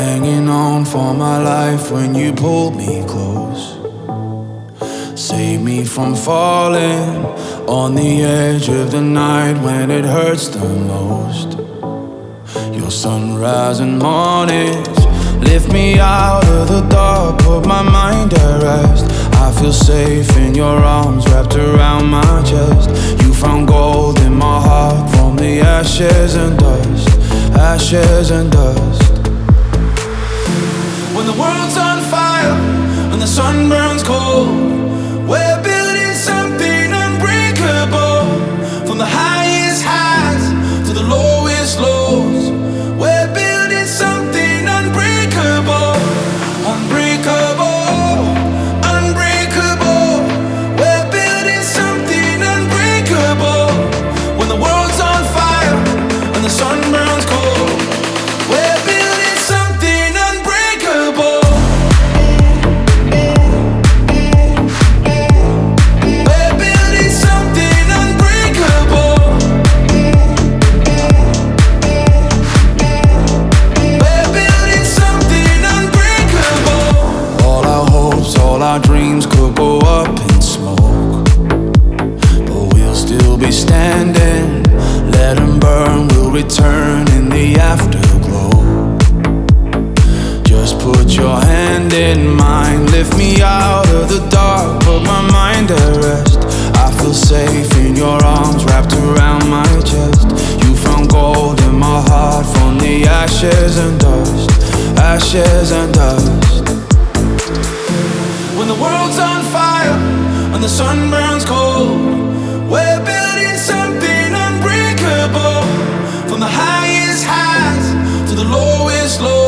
hanging on for my life when you pulled me close. Save me from falling on the edge of the night when it hurts the most. Your sunrise and mornings lift me out of the dark, put my mind at rest. I feel safe in your arms wrapped around my chest. You found gold in my heart from the ashes and dust, ashes and dust. When the world's on fire and the sun burns cold, we're building something unbreakable. From the highest highs to the lowest lows, we're building something unbreakable. Unbreakable, unbreakable. We're building something unbreakable. When the world's on fire and the sun burns cold, we're building something unbreakable. We're building something unbreakable. We're building something unbreakable. All our hopes, all our dreams could go up in smoke, but we'll still be standing. Let them burn, we'll return in the afterglow. Just put your hand in mine, lift me out of the dark, put my mind at rest. I feel safe in your arms wrapped around my chest. You found gold in my heart from the ashes and dust, ashes and dust. When the world's on fire and the sun burns cold, we're building something unbreakable. From the highest highs to the lowest lows,